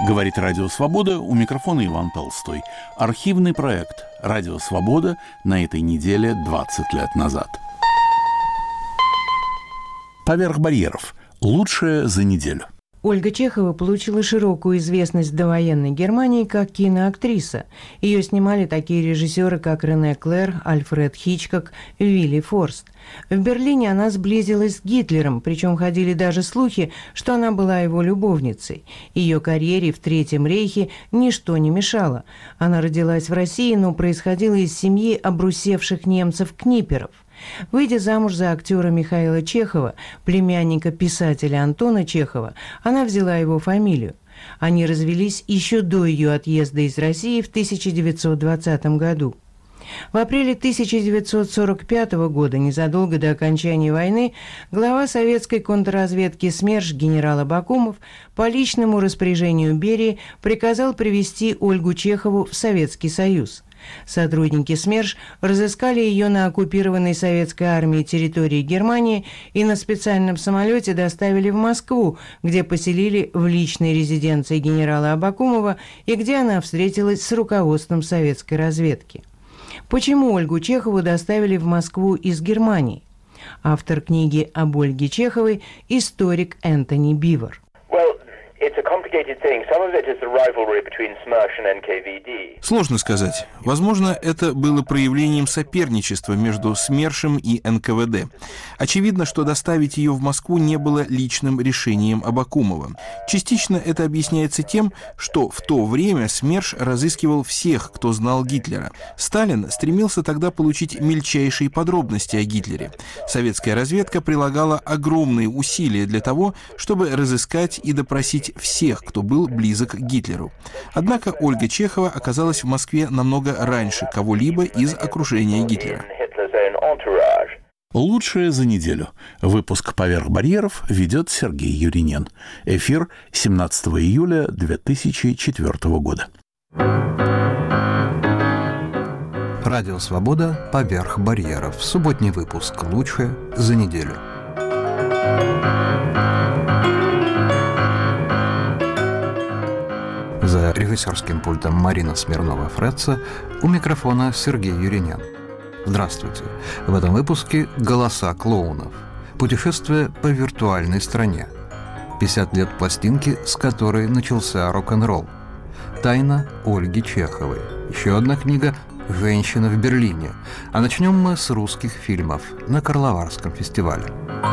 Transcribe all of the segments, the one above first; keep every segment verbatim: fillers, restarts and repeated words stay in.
Говорит Радио Свобода, у микрофона Иван Толстой. Архивный проект «Радио Свобода» на этой неделе двадцать лет назад. «Поверх барьеров. Лучшее за неделю». Ольга Чехова получила широкую известность в довоенной Германии как киноактриса. Ее снимали такие режиссеры, как Рене Клэр, Альфред Хичкок, Вилли Форст. В Берлине она сблизилась с Гитлером, причем ходили даже слухи, что она была его любовницей. Ее карьере в Третьем рейхе ничто не мешало. Она родилась в России, но происходила из семьи обрусевших немцев-книперов. Выйдя замуж за актера Михаила Чехова, племянника писателя Антона Чехова, она взяла его фамилию. Они развелись еще до ее отъезда из России в тысяча девятьсот двадцатом году. В апреле тысяча девятьсот сорок пятого года, незадолго до окончания войны, глава советской контрразведки СМЕРШ генерал Абакумов по личному распоряжению Берии приказал привести Ольгу Чехову в Советский Союз. Сотрудники СМЕРШ разыскали ее на оккупированной советской армией территории Германии и на специальном самолете доставили в Москву, где поселили в личной резиденции генерала Абакумова и где она встретилась с руководством советской разведки. Почему Ольгу Чехову доставили в Москву из Германии? Автор книги об Ольге Чеховой – историк Энтони Бивер. Сложно сказать. Возможно, это было проявлением соперничества между СМЕРШем и эн ка вэ дэ. Очевидно, что доставить ее в Москву не было личным решением Абакумова. Частично это объясняется тем, что в то время СМЕРШ разыскивал всех, кто знал Гитлера. Сталин стремился тогда получить мельчайшие подробности о Гитлере. Советская разведка прилагала огромные усилия для того, чтобы разыскать и допросить всех, кто был близок к Гитлеру. Однако Ольга Чехова оказалась в Москве намного раньше кого-либо из окружения Гитлера. Лучшее за неделю. Выпуск «Поверх барьеров» ведет Сергей Юринен. Эфир семнадцатого июля две тысячи четвёртого года. Радио Свобода «Поверх барьеров». Субботний выпуск. Лучшее за неделю. За режиссерским пультом Марина Смирнова-Фретца, у микрофона Сергей Юринен. Здравствуйте. В этом выпуске «Голоса клоунов». Путешествие по виртуальной стране. пятьдесят лет пластинки, с которой начался рок-н-ролл. Тайна Ольги Чеховой. Еще одна книга «Женщина в Берлине». А начнем мы с русских фильмов на Карловарском фестивале.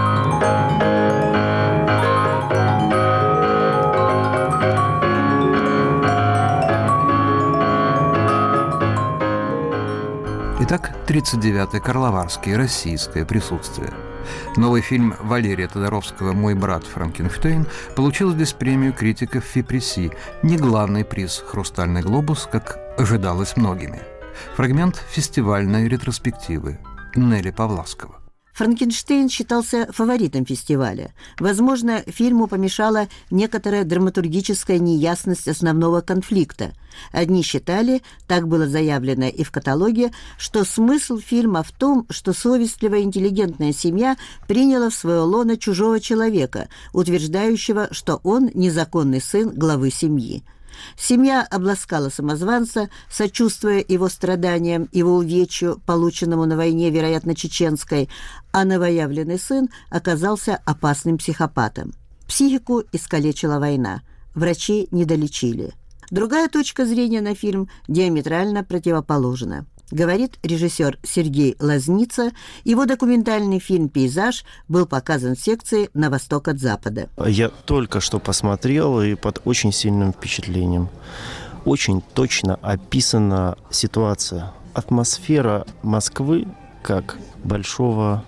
Итак, тридцать девятый Карловарский, российское присутствие. Новый фильм Валерия Тодоровского «Мой брат Франкенштейн» получил здесь премию критиков ФИПРЕССИ, не главный приз «Хрустальный глобус», как ожидалось многими. Фрагмент фестивальной ретроспективы Нелли Павласкова. «Франкенштейн» считался фаворитом фестиваля. Возможно, фильму помешала некоторая драматургическая неясность основного конфликта. Одни считали, так было заявлено и в каталоге, что смысл фильма в том, что совестливая интеллигентная семья приняла в свое лоно чужого человека, утверждающего, что он незаконный сын главы семьи. Семья обласкала самозванца, сочувствуя его страданиям, его увечью, полученному на войне, вероятно, чеченской, а новоявленный сын оказался опасным психопатом. Психику искалечила война, врачи не долечили. Другая точка зрения на фильм диаметрально противоположна. Говорит режиссер Сергей Лазница. Его документальный фильм «Пейзаж» был показан в секции «На восток от запада». Я только что посмотрел и под очень сильным впечатлением. Очень точно описана ситуация. Атмосфера Москвы как большого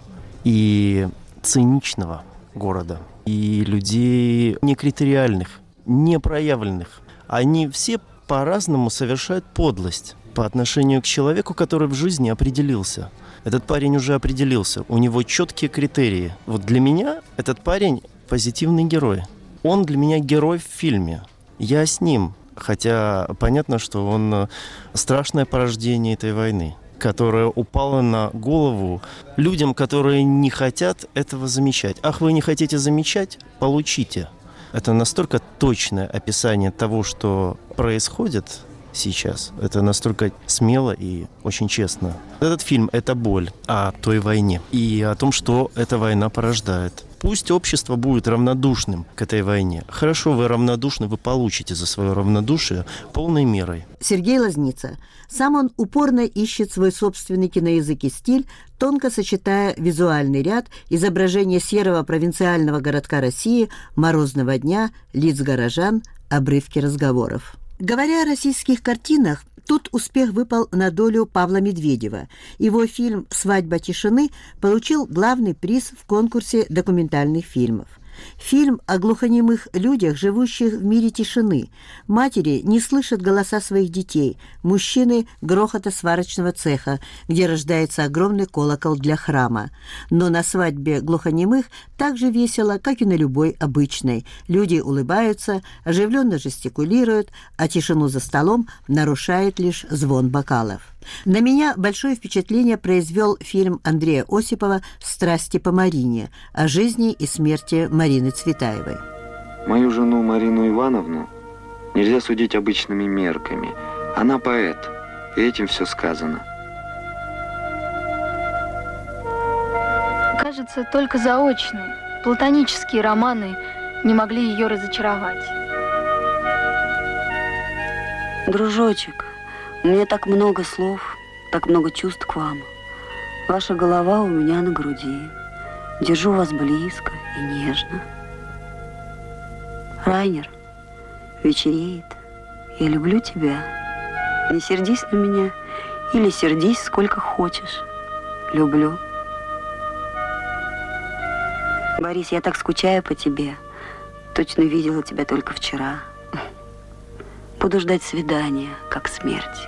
и циничного города. И людей некритериальных, непроявленных. Они все по-разному совершают подлость по отношению к человеку, который в жизни определился. Этот парень уже определился, у него четкие критерии. Вот для меня этот парень позитивный герой. Он для меня герой в фильме. Я с ним, хотя понятно, что он страшное порождение этой войны, которая упала на голову людям, которые не хотят этого замечать. Ах, вы не хотите замечать? Получите. Это настолько точное описание того, что происходит сейчас. Это настолько смело и очень честно. Этот фильм — это боль о той войне и о том, что эта война порождает. Пусть общество будет равнодушным к этой войне. Хорошо, вы равнодушны, вы получите за свое равнодушие полной мерой. Сергей Лазница. Сам он упорно ищет свой собственный киноязык и стиль, тонко сочетая визуальный ряд, изображение серого провинциального городка России, морозного дня, лиц горожан, обрывки разговоров. Говоря о российских картинах, тут успех выпал на долю Павла Медведева. Его фильм «Свадьба тишины» получил главный приз в конкурсе документальных фильмов. Фильм о глухонемых людях, живущих в мире тишины. Матери не слышат голоса своих детей, мужчины – грохота сварочного цеха, где рождается огромный колокол для храма. Но на свадьбе глухонемых так же весело, как и на любой обычной. Люди улыбаются, оживленно жестикулируют, а тишину за столом нарушает лишь звон бокалов. На меня большое впечатление произвел фильм Андрея Осипова «Страсти по Марине» о жизни и смерти Марины Цветаевой. Мою жену Марину Ивановну нельзя судить обычными мерками. Она поэт, и этим все сказано. Кажется, только заочные, платонические романы не могли ее разочаровать. Дружочек, у меня так много слов, так много чувств к вам. Ваша голова у меня на груди. Держу вас близко и нежно. Райнер, вечереет. Я люблю тебя. Не сердись на меня или сердись сколько хочешь. Люблю. Борис, я так скучаю по тебе. Точно видела тебя только вчера. Буду ждать свидания, как смерти.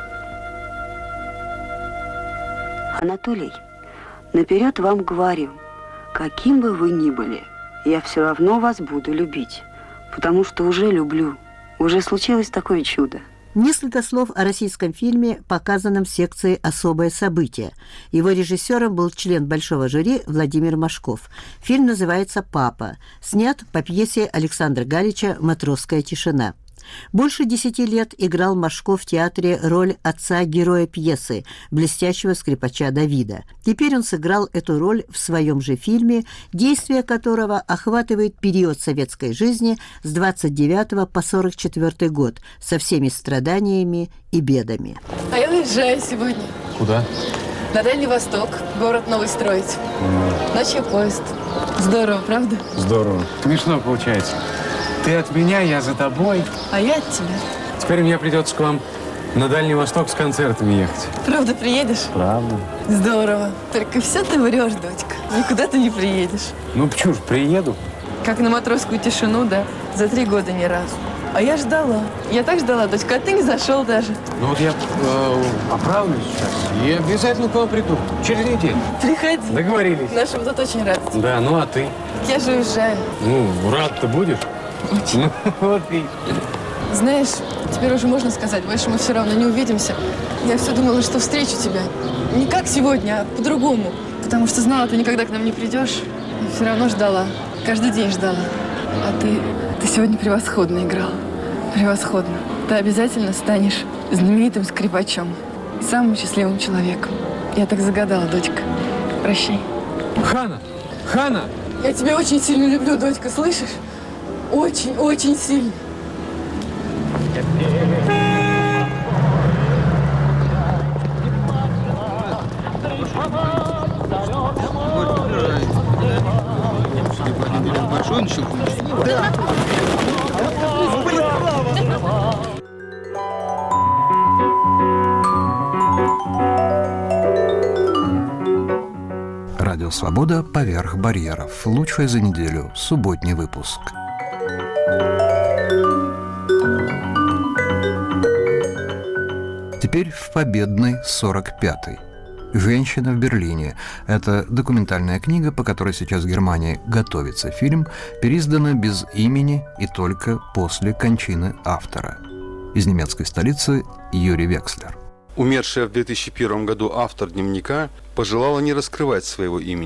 Анатолий, наперед вам говорю, каким бы вы ни были, я все равно вас буду любить, потому что уже люблю. Уже случилось такое чудо. Несколько слов о российском фильме, показанном в секции «Особое событие». Его режиссером был член Большого жюри Владимир Машков. Фильм называется «Папа», снят по пьесе Александра Галича «Матросская тишина». Больше десяти лет играл Машков в театре роль отца-героя пьесы, блестящего скрипача Давида. Теперь он сыграл эту роль в своем же фильме, действие которого охватывает период советской жизни с двадцать девятого по сорок четвёртый год, со всеми страданиями и бедами. А я уезжаю сегодня. Куда? На Дальний Восток, город новый строить. Mm. Ночью поезд. Здорово, правда? Здорово. Смешно получается. Ты от меня, я за тобой. А я от тебя. Теперь мне придется к вам на Дальний Восток с концертами ехать. Правда приедешь? Правда. Здорово. Только все ты врешь, дочка. Никуда ты не приедешь. Ну, почему ж, приеду. Как на Матросскую тишину, да. За три года ни разу. А я ждала. Я так ждала, дочка, а ты не зашел даже. Ну вот я э, оправлюсь сейчас и обязательно к вам приду. Через неделю. Приходи. Договорились. Наши будут очень рады. Да, ну а ты? Я же уезжаю. Ну, рад-то будешь? Очень. Ну, вот и... Знаешь, теперь уже можно сказать, больше мы все равно не увидимся. Я все думала, что встречу тебя. Не как сегодня, а по-другому. Потому что знала, ты никогда к нам не придешь. И все равно ждала. Каждый день ждала. А ты, ты сегодня превосходно играл. Превосходно. Ты обязательно станешь знаменитым скрипачом. И самым счастливым человеком. Я так загадала, дочка. Прощай. Хана! Хана! Я тебя очень сильно люблю, дочка, слышишь? Очень, очень сильно. Радио «Свобода. Поверх барьеров». Лучшее за неделю. Субботний выпуск. Теперь в победной сорок пятой. «Женщина в Берлине». Это документальная книга, по которой сейчас в Германии готовится фильм, переиздана без имени и только после кончины автора. Из немецкой столицы Юрий Векслер. Умершая в две тысячи первом году автор дневника пожелала не раскрывать своего имени.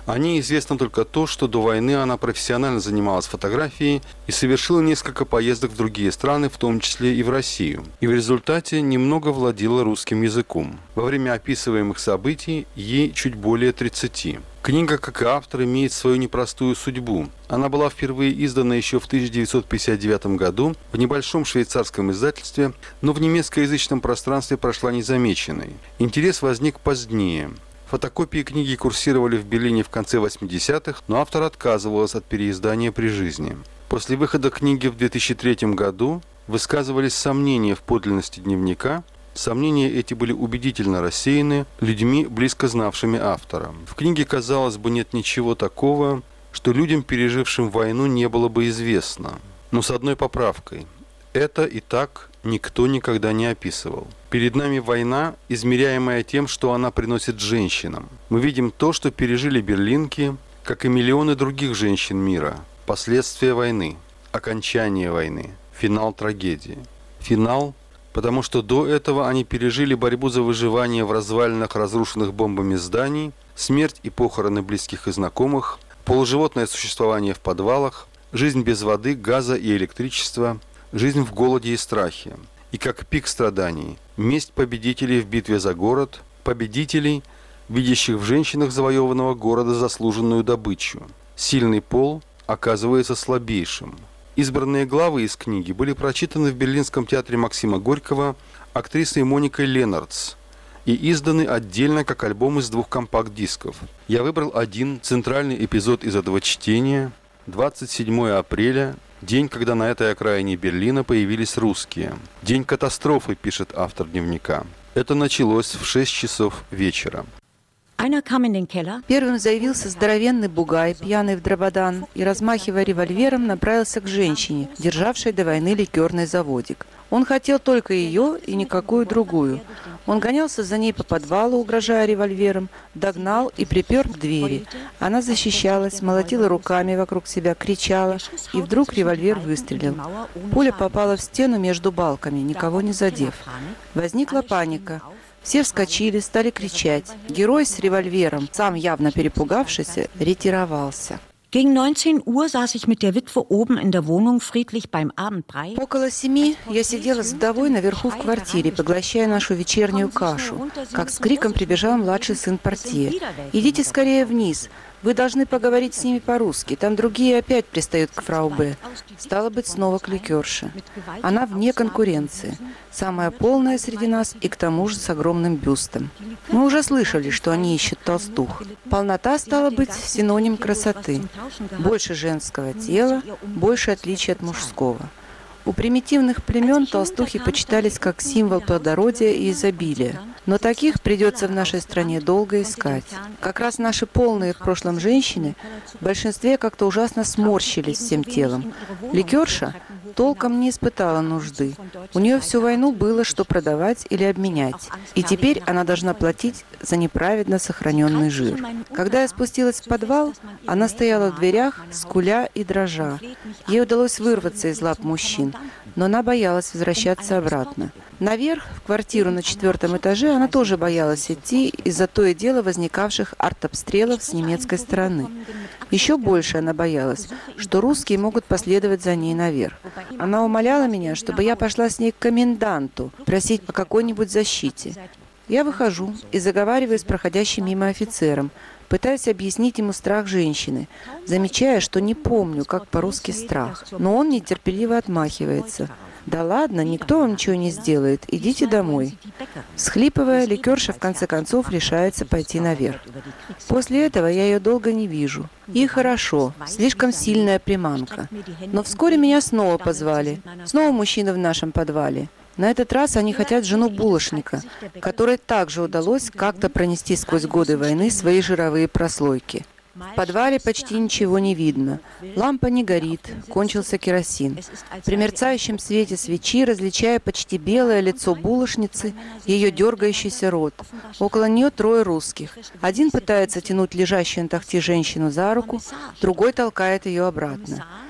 О ней известно только то, что до войны она профессионально занималась фотографией и совершила несколько поездок в другие страны, в том числе и в Россию. И в результате немного владела русским языком. Во время описываемых событий ей чуть более тридцати. Книга, как и автор, имеет свою непростую судьбу. Она была впервые издана еще в тысяча девятьсот пятьдесят девятом году в небольшом швейцарском издательстве, но в немецкоязычном пространстве прошла незамеченной. Интерес возник позднее. Фотокопии книги курсировали в Берлине в конце восьмидесятых, но автор отказывался от переиздания при жизни. После выхода книги в две тысячи третьем году высказывались сомнения в подлинности дневника. Сомнения эти были убедительно рассеяны людьми, близко знавшими автора. В книге, казалось бы, нет ничего такого, что людям, пережившим войну, не было бы известно. Но с одной поправкой. Это и так никто никогда не описывал. Перед нами война, измеряемая тем, что она приносит женщинам. Мы видим то, что пережили берлинки, как и миллионы других женщин мира. Последствия войны, окончание войны, финал трагедии. Финал, потому что до этого они пережили борьбу за выживание в развалинах разрушенных бомбами зданий, смерть и похороны близких и знакомых, полуживотное существование в подвалах, жизнь без воды, газа и электричества, жизнь в голоде и страхе. И как пик страданий, месть победителей в битве за город, победителей, видящих в женщинах завоеванного города заслуженную добычу. Сильный пол оказывается слабейшим. Избранные главы из книги были прочитаны в Берлинском театре Максима Горького актрисой Моникой Ленардс и изданы отдельно как альбом из двух компакт-дисков. Я выбрал один центральный эпизод из этого чтения. двадцать седьмого апреля, день, когда на этой окраине Берлина появились русские. День катастрофы, пишет автор дневника. Это началось в шесть часов вечера. Первым заявился здоровенный бугай, пьяный в дрободан, и, размахивая револьвером, направился к женщине, державшей до войны ликерный заводик. Он хотел только ее и никакую другую. Он гонялся за ней по подвалу, угрожая револьвером, догнал и припер к двери. Она защищалась, молотила руками вокруг себя, кричала, и вдруг револьвер выстрелил. Пуля попала в стену между балками, никого не задев. Возникла паника. Все вскочили, стали кричать. Герой с револьвером, сам явно перепугавшийся, ретировался. Около семи я сидела с вдовой наверху в квартире, поглощая нашу вечернюю кашу, как с криком прибежал младший сын портье. «Идите скорее вниз! Вы должны поговорить с ними по-русски. Там другие опять пристают к фрау Б. Стало быть, снова к ликерше. Она вне конкуренции. Самая полная среди нас и к тому же с огромным бюстом. Мы уже слышали, что они ищут толстух. Полнота, стала быть, синоним красоты. Больше женского тела, больше отличий от мужского. У примитивных племен толстухи почитались как символ плодородия и изобилия. Но таких придется в нашей стране долго искать. Как раз наши полные в прошлом женщины в большинстве как-то ужасно сморщились всем телом. Ликерша толком не испытала нужды. У нее всю войну было что продавать или обменять. И теперь она должна платить за неправедно сохраненный жир. Когда я спустилась в подвал, она стояла в дверях, скуля и дрожа. Ей удалось вырваться из лап мужчин, но она боялась возвращаться обратно. Наверх, в квартиру на четвертом этаже, она тоже боялась идти из-за то и дело возникавших артобстрелов с немецкой стороны. Еще больше она боялась, что русские могут последовать за ней наверх. Она умоляла меня, чтобы я пошла с ней к коменданту, просить по какой-нибудь защите. Я выхожу и заговариваю с проходящим мимо офицером, пытаясь объяснить ему страх женщины, замечая, что не помню, как по-русски страх. Но он нетерпеливо отмахивается. «Да ладно, никто вам ничего не сделает, идите домой». Всхлипывая, ликерша в конце концов решается пойти наверх. После этого я ее долго не вижу. И хорошо, слишком сильная приманка. Но вскоре меня снова позвали. Снова мужчина в нашем подвале. На этот раз они хотят жену булочника, которой также удалось как-то пронести сквозь годы войны свои жировые прослойки. В подвале почти ничего не видно. Лампа не горит, кончился керосин. При мерцающем свете свечи, различая почти белое лицо булочницы, ее дергающийся рот. Около нее трое русских. Один пытается тянуть лежащую на тахте женщину за руку, другой толкает ее обратно.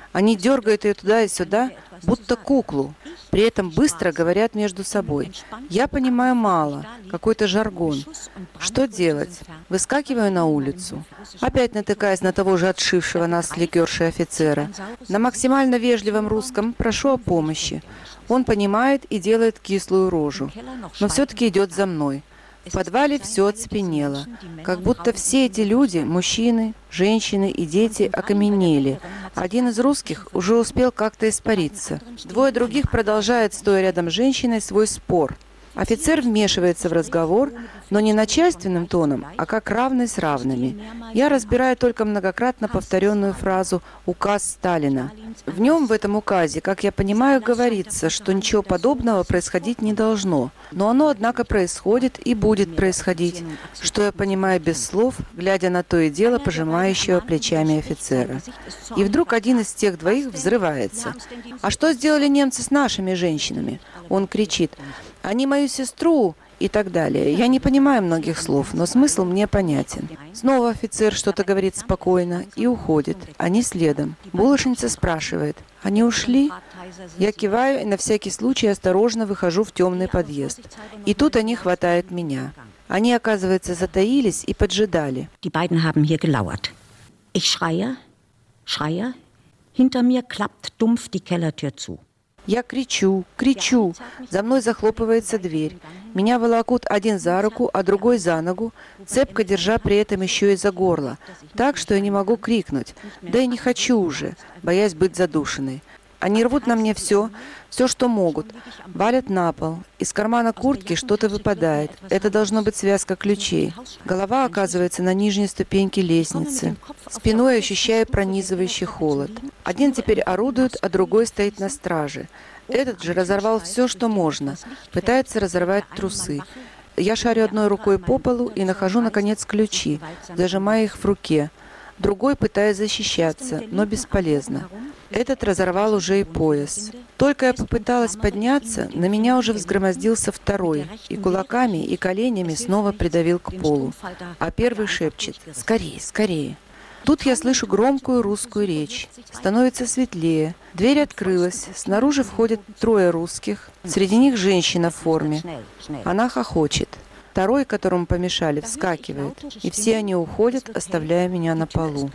Они дергают ее туда и сюда, будто куклу. При этом быстро говорят между собой. Я понимаю мало, какой-то жаргон. Что делать? Выскакиваю на улицу. Опять натыкаясь на того же отшившего нас ликерши офицера. На максимально вежливом русском прошу о помощи. Он понимает и делает кислую рожу, но все-таки идет за мной. В подвале все оцепенело, как будто все эти люди, мужчины, женщины и дети, окаменели. Один из русских уже успел как-то испариться. Двое других продолжают, стоя рядом с женщиной, свой спор. Офицер вмешивается в разговор, но не начальственным тоном, а как равный с равными. Я разбираю только многократно повторенную фразу «Указ Сталина». В нем, в этом указе, как я понимаю, говорится, что ничего подобного происходить не должно. Но оно, однако, происходит и будет происходить, что я понимаю без слов, глядя на то и дело пожимающего плечами офицера. И вдруг один из тех двоих взрывается. «А что сделали немцы с нашими женщинами?» Он кричит: «Они мою сестру!» и так далее. Я не понимаю многих слов, но смысл мне понятен. Снова офицер что-то говорит спокойно и уходит. Они следом. Булочница спрашивает: «Они ушли?» Я киваю и на всякий случай осторожно выхожу в темный подъезд. И тут они хватают меня. Они, оказывается, затаились и поджидали. Die beiden haben hier gelauert. Ich schreie, schreie. Hinter mir klappt dumpf die Kellertür zu. Я кричу, кричу. За мной захлопывается дверь. Меня волокут один за руку, а другой за ногу, цепко держа при этом еще и за горло. Так, что я не могу крикнуть. Да и не хочу уже, боясь быть задушенной. Они рвут на мне все, все, что могут. Валят на пол. Из кармана куртки что-то выпадает. Это должно быть связка ключей. Голова оказывается на нижней ступеньке лестницы. Спиной ощущаю пронизывающий холод. Один теперь орудует, а другой стоит на страже. Этот же разорвал все, что можно. Пытается разорвать трусы. Я шарю одной рукой по полу и нахожу, наконец, ключи, зажимая их в руке. Другой пытаясь защищаться, но бесполезно. Этот разорвал уже и пояс. Только я попыталась подняться, на меня уже взгромоздился второй, и кулаками, и коленями снова придавил к полу. А первый шепчет: «Скорее, скорее». Тут я слышу громкую русскую речь. Становится светлее. Дверь открылась. Снаружи входят трое русских. Среди них женщина в форме. Она хохочет. Второй, которому помешали, вскакивает. И все они уходят, оставляя меня на полу.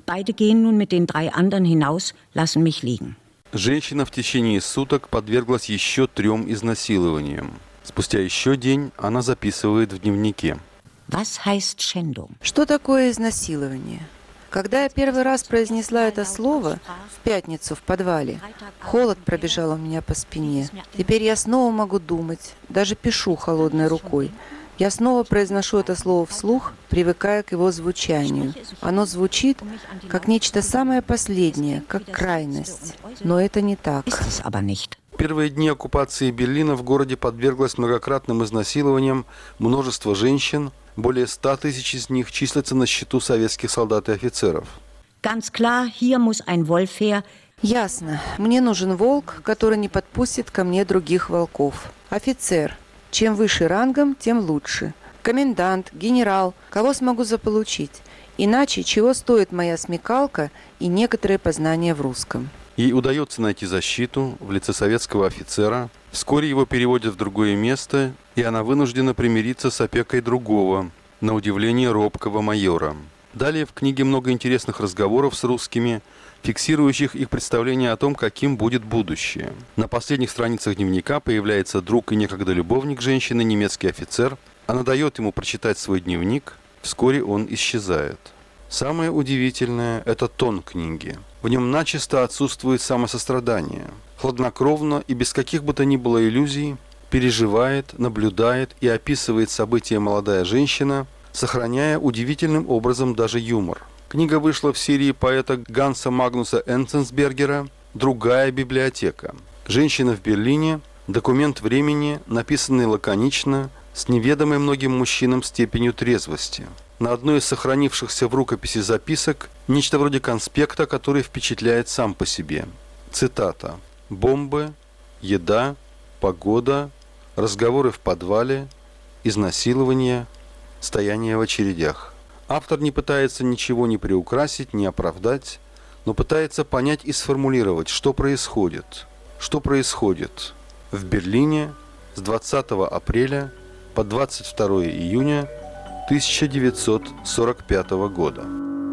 Женщина в течение суток подверглась еще трем изнасилованиям. Спустя еще день она записывает в дневнике. Что такое изнасилование? Когда я первый раз произнесла это слово в пятницу в подвале, холод пробежал у меня по спине. Теперь я снова могу думать, даже пишу холодной рукой. Я снова произношу это слово вслух, привыкая к его звучанию. Оно звучит как нечто самое последнее, как крайность. Но это не так. В первые дни оккупации Берлина в городе подверглось многократным изнасилованиям множество женщин. Более ста тысяч из них числятся на счету советских солдат и офицеров. Ясно. Мне нужен волк, который не подпустит ко мне других волков. Офицер. Чем выше рангом, тем лучше. Комендант, генерал. Кого смогу заполучить? Иначе чего стоит моя смекалка и некоторые познания в русском? Ей удается найти защиту в лице советского офицера. Вскоре его переводят в другое место, и она вынуждена примириться с опекой другого, на удивление робкого майора. Далее в книге много интересных разговоров с русскими, фиксирующих их представление о том, каким будет будущее. На последних страницах дневника появляется друг и некогда любовник женщины, немецкий офицер. Она дает ему прочитать свой дневник. Вскоре он исчезает. Самое удивительное – это тон книги. В нем начисто отсутствует самосострадание. Хладнокровно и без каких бы то ни было иллюзий переживает, наблюдает и описывает события молодая женщина, сохраняя удивительным образом даже юмор. Книга вышла в серии поэта Ганса Магнуса Энценсбергера «Другая библиотека». «Женщина в Берлине» – документ времени, написанный лаконично, с неведомой многим мужчинам степенью трезвости. На одной из сохранившихся в рукописи записок нечто вроде конспекта, который впечатляет сам по себе. Цитата: «Бомбы, еда, погода, разговоры в подвале, изнасилование, стояние в очередях». Автор не пытается ничего ни приукрасить, ни оправдать, но пытается понять и сформулировать, что происходит. Что происходит в Берлине с двадцатого апреля по двадцать второе июня тысяча девятьсот сорок пятого года.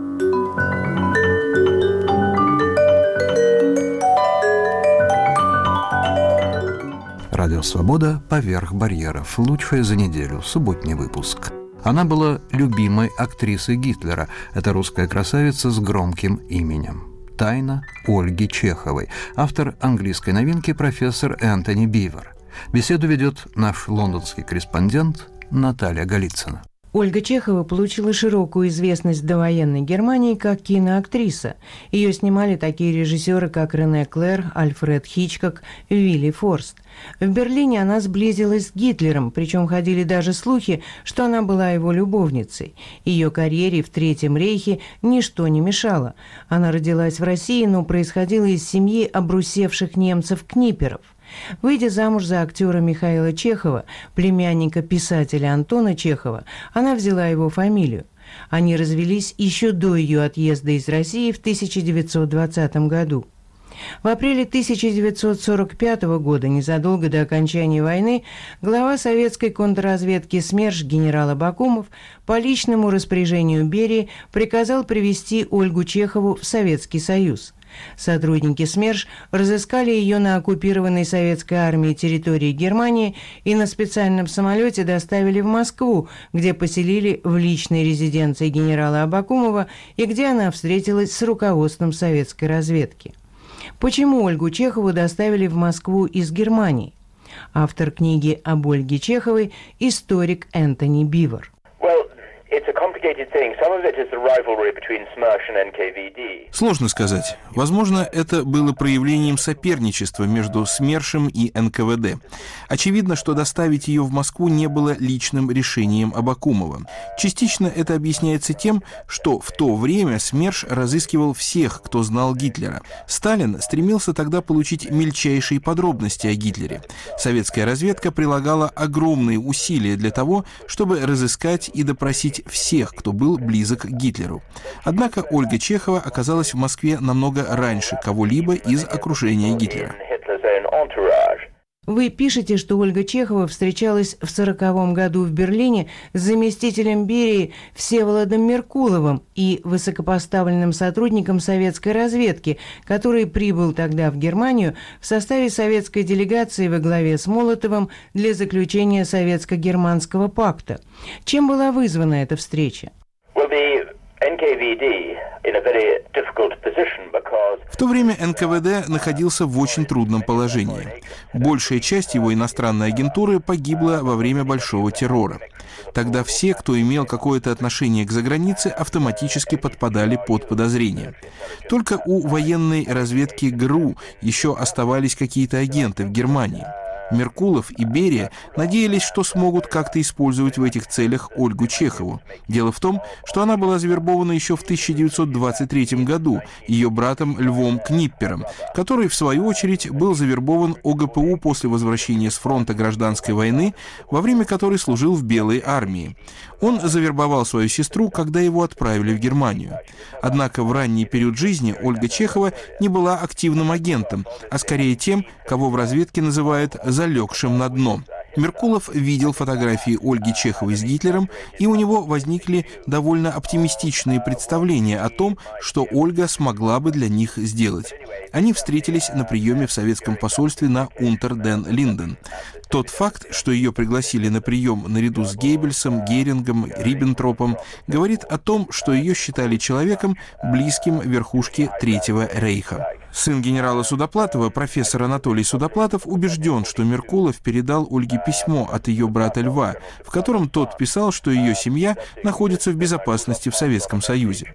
Радио «Свобода. Поверх барьеров». Лучшая за неделю. Субботний выпуск. Она была любимой актрисой Гитлера. Это русская красавица с громким именем. «Тайна Ольги Чеховой». Автор английской новинки профессор Энтони Бивер. Беседу ведет наш лондонский корреспондент Наталья Голицына. Ольга Чехова получила широкую известность в довоенной Германии как киноактриса. Ее снимали такие режиссеры, как Рене Клэр, Альфред Хичкок, Вилли Форст. В Берлине она сблизилась с Гитлером, причем ходили даже слухи, что она была его любовницей. Ее карьере в Третьем рейхе ничто не мешало. Она родилась в России, но происходила из семьи обрусевших немцев-книперов. Выйдя замуж за актера Михаила Чехова, племянника писателя Антона Чехова, она взяла его фамилию. Они развелись еще до ее отъезда из России в тысяча девятьсот двадцатом году. В апреле тысяча девятьсот сорок пятого года, незадолго до окончания войны, глава советской контрразведки СМЕРШ генерал Абакумов по личному распоряжению Берии приказал привести Ольгу Чехову в Советский Союз. Сотрудники СМЕРШ разыскали ее на оккупированной советской армией территории Германии и на специальном самолете доставили в Москву, где поселили в личной резиденции генерала Абакумова и где она встретилась с руководством советской разведки. Почему Ольгу Чехову доставили в Москву из Германии? Автор книги об Ольге Чеховой – историк Энтони Бивер. Сложно сказать. Возможно, это было проявлением соперничества между СМЕРШем и эн ка вэ дэ. Очевидно, что доставить ее в Москву не было личным решением Абакумова. Частично это объясняется тем, что в то время СМЕРШ разыскивал всех, кто знал Гитлера. Сталин стремился тогда получить мельчайшие подробности о Гитлере. Советская разведка прилагала огромные усилия для того, чтобы разыскать и допросить всех, кто был близок к Гитлеру. Однако Ольга Чехова оказалась в Москве намного раньше кого-либо из окружения Гитлера. Вы пишете, что Ольга Чехова встречалась в сороковом году в Берлине с заместителем Берии Всеволодом Меркуловым и высокопоставленным сотрудником советской разведки, который прибыл тогда в Германию в составе советской делегации во главе с Молотовым для заключения Советско-германского пакта. Чем была вызвана эта встреча? В то время эн ка вэ дэ находился в очень трудном положении. Большая часть его иностранной агентуры погибла во время Большого террора. Тогда все, кто имел какое-то отношение к загранице, автоматически подпадали под подозрение. Только у военной разведки ГРУ еще оставались какие-то агенты в Германии. Меркулов и Берия надеялись, что смогут как-то использовать в этих целях Ольгу Чехову. Дело в том, что она была завербована еще в тысяча девятьсот двадцать третьем году ее братом Львом Книппером, который, в свою очередь, был завербован о гэ пэ у после возвращения с фронта гражданской войны, во время которой служил в Белой армии. Он завербовал свою сестру, когда его отправили в Германию. Однако в ранний период жизни Ольга Чехова не была активным агентом, а скорее тем, кого в разведке называют «залегшим на дно». Меркулов видел фотографии Ольги Чеховой с Гитлером, и у него возникли довольно оптимистичные представления о том, что Ольга смогла бы для них сделать. Они встретились на приеме в советском посольстве на Унтер-ден-Линден. Тот факт, что ее пригласили на прием наряду с Геббельсом, Герингом, Риббентропом, говорит о том, что ее считали человеком, близким верхушке Третьего рейха. Сын генерала Судоплатова, профессор Анатолий Судоплатов, убежден, что Меркулов передал Ольге письмо от ее брата Льва, в котором тот писал, что ее семья находится в безопасности в Советском Союзе.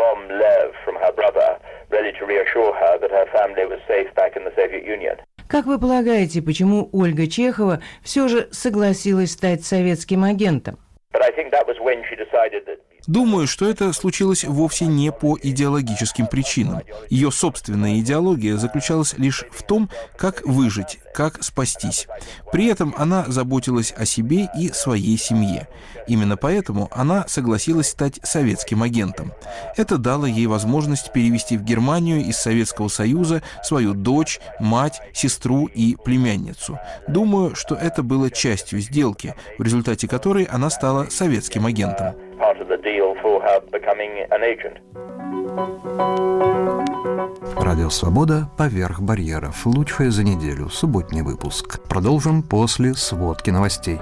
Как вы полагаете, почему Ольга Чехова все же согласилась стать советским агентом? Думаю, что это случилось вовсе не по идеологическим причинам. Ее собственная идеология заключалась лишь в том, как выжить, как спастись. При этом она заботилась о себе и своей семье. Именно поэтому она согласилась стать советским агентом. Это дало ей возможность перевести в Германию из Советского Союза свою дочь, мать, сестру и племянницу. Думаю, что это было частью сделки, в результате которой она стала советским агентом. Радио «Свобода. Поверх барьеров». Лучшее за неделю. Субботний выпуск. Продолжим после сводки новостей.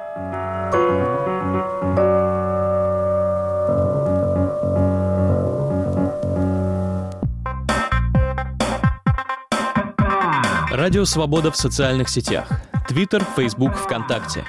Радио «Свобода» в социальных сетях. Твиттер, Фейсбук, ВКонтакте.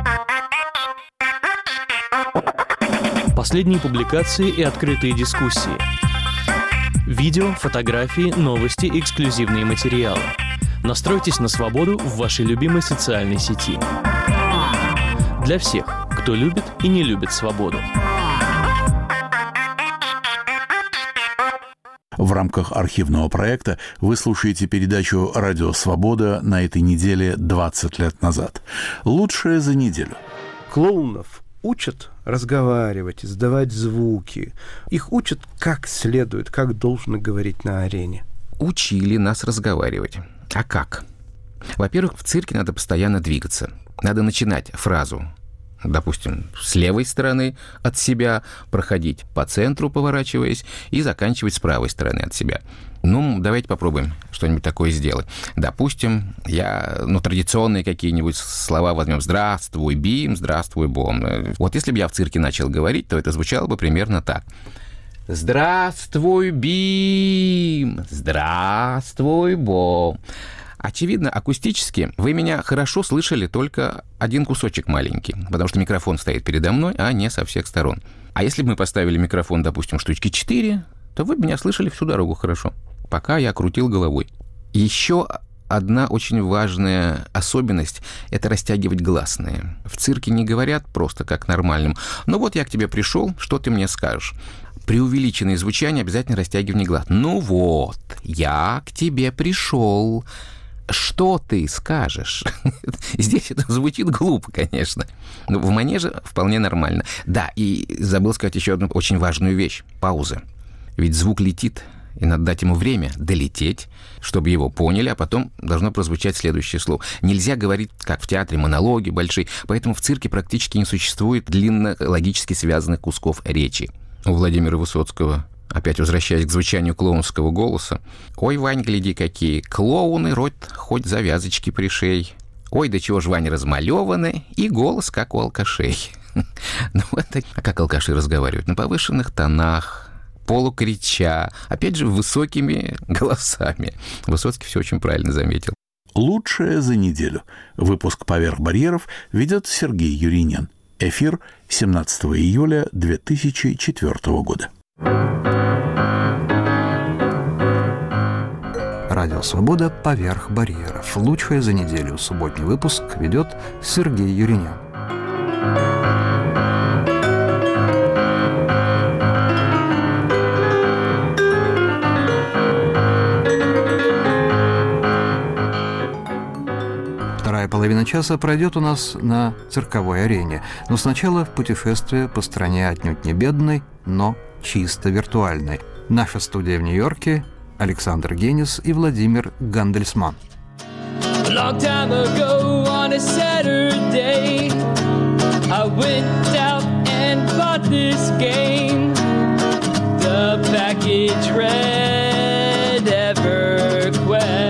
Последние публикации и открытые дискуссии. Видео, фотографии, новости, эксклюзивные материалы. Настройтесь на свободу в вашей любимой социальной сети. Для всех, кто любит и не любит свободу. В рамках архивного проекта вы слушаете передачу «Радио Свобода» на этой неделе двадцать лет назад. Лучшее за неделю. Клоунов учат разговаривать, издавать звуки. Их учат как следует, как должно говорить на арене. Учили нас разговаривать. А как? Во-первых, в цирке надо постоянно двигаться. Надо начинать фразу, допустим, с левой стороны от себя, проходить по центру, поворачиваясь, и заканчивать с правой стороны от себя. Ну, давайте попробуем что-нибудь такое сделать. Допустим, я, ну, традиционные какие-нибудь слова возьмем. «Здравствуй, Бим», «Здравствуй, Бом». Вот если бы я в цирке начал говорить, то это звучало бы примерно так. «Здравствуй, Бим», «Здравствуй, Бом». Очевидно, акустически вы меня хорошо слышали только один кусочек маленький, потому что микрофон стоит передо мной, а не со всех сторон. А если бы мы поставили микрофон, допустим, штучки четыре, то вы бы меня слышали всю дорогу хорошо, пока я крутил головой. Еще одна очень важная особенность – это растягивать гласные. В цирке не говорят просто как нормальным. Ну вот я к тебе пришел, что ты мне скажешь? Преувеличенное звучание, обязательно растягивание глаз. Ну вот, я к тебе пришел. Что ты скажешь? Здесь это звучит глупо, конечно. Но в манеже вполне нормально. Да, и забыл сказать еще одну очень важную вещь – паузы. Ведь звук летит, и надо дать ему время долететь, чтобы его поняли, а потом должно прозвучать следующее слово. Нельзя говорить, как в театре, монологи большие, поэтому в цирке практически не существует длинно логически связанных кусков речи. У Владимира Высоцкого, опять возвращаясь к звучанию клоунского голоса: «Ой, Вань, гляди какие, клоуны, рот хоть завязочки пришей. Ой, да чего ж, Вань, размалеваны, и голос, как у алкашей». Ну, это... А как алкаши разговаривают? На повышенных тонах, полукрича, опять же, высокими голосами. Высоцкий все очень правильно заметил. Лучшее за неделю. Выпуск «Поверх барьеров» ведет Сергей Юринен. Эфир семнадцатого июля две тысячи четвёртого года. Радио «Свобода. Поверх барьеров». Лучшее за неделю. Субботний выпуск ведет Сергей Юринен. Вторая половина часа пройдет у нас на цирковой арене. Но сначала путешествие по стране отнюдь не бедной, но чисто виртуальной. Наша студия в Нью-Йорке, Александр Генис и Владимир Гандельсман. Long time ago on a Saturday, I went out and bought this game. The package read EverQuest.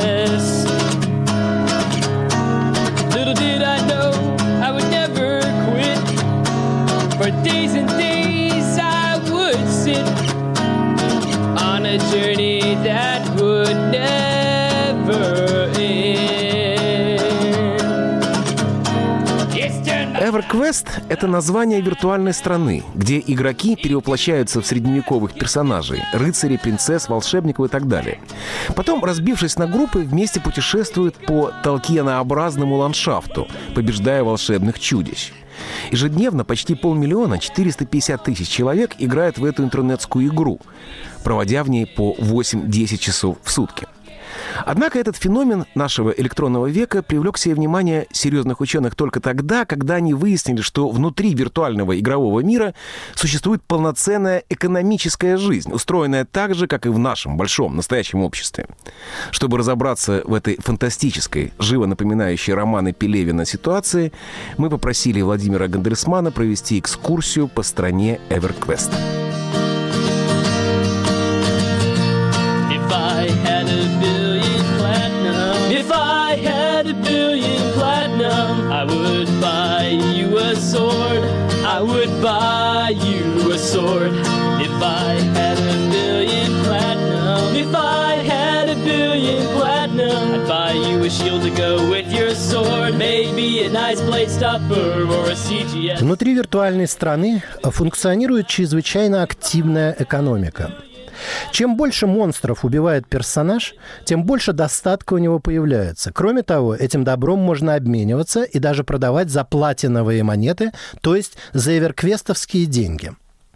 Little did I know I would never quit. For days and days I would sit on a journey that would never end. EverQuest — это название виртуальной страны, где игроки перевоплощаются в средневековых персонажей — рыцарей, принцесс, волшебников и так далее. Потом, разбившись на группы, вместе путешествуют по толкиенообразному ландшафту, побеждая волшебных чудищ. Ежедневно почти полмиллиона, четыреста пятьдесят тысяч человек играют в эту интернетскую игру, проводя в ней по восемь-десять часов в сутки. Однако этот феномен нашего электронного века привлек к себе внимание серьезных ученых только тогда, когда они выяснили, что внутри виртуального игрового мира существует полноценная экономическая жизнь, устроенная так же, как и в нашем большом настоящем обществе. Чтобы разобраться в этой фантастической, живо напоминающей романы Пелевина ситуации, мы попросили Владимира Гандельсмана провести экскурсию по стране EverQuest. If I had a billion platinum, I would buy you a sword. I would buy you a sword. If I had a billion platinum, if I had a billion platinum, I'd buy you a shield to go with your sword. Maybe a nice blade stopper or a си джи эс. Внутри виртуальной страны функционирует чрезвычайно активная экономика. Чем больше монстров убивает персонаж, тем больше достатка у него появляется. Кроме того, этим добром можно обмениваться и даже продавать за платиновые монеты, то есть за эверквестовские деньги.